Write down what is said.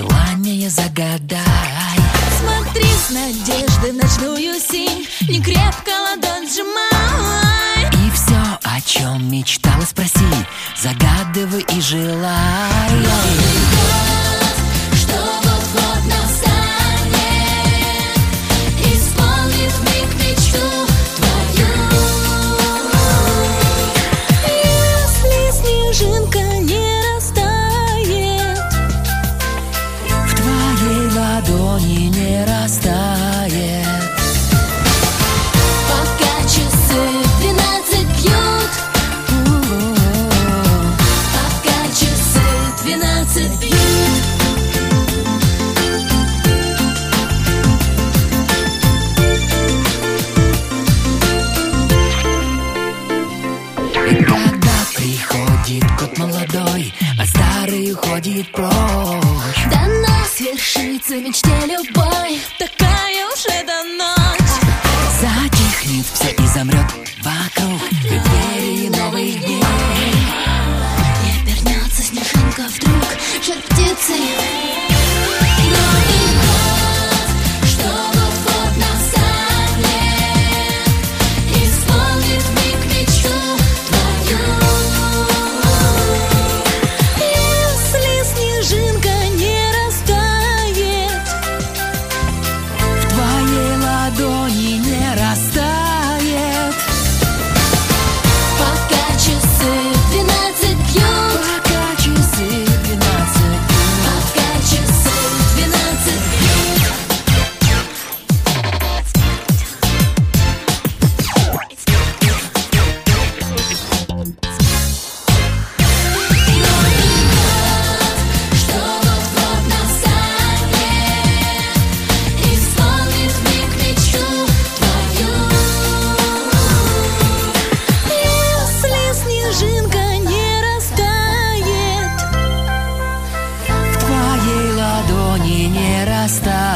желание загадай. Смотри с надеждой в ночную синь, не крепко ладонь сжимай. И все, о чем мечтала, спроси, загадывай и желай. Что вот-вот настанет, исполнит вмиг мечту твою. Если снежинка не растает, В твоей ладони не растает. пока часы 12 бьют, пока часы 12 бьют. И когда приходит год молодой, а старый уходит прочь, До нас свершится в мечте любой, такая уж эта ночь. затихнет все и замрет вокруг в преддверии новых дней. И обернется снежинка вдруг жар птицей. Новый год, что вот-вот настанет, исполнит вмиг мечту твою. Если снежинка не растает, В твоей ладони не растает. пока часы 12 бьют, Пока часы 12 пока часы 12 бьют. Что вот-вот настанет, исполнит вмиг мечту твою. Если снежинка не растает, В твоей ладони не растает.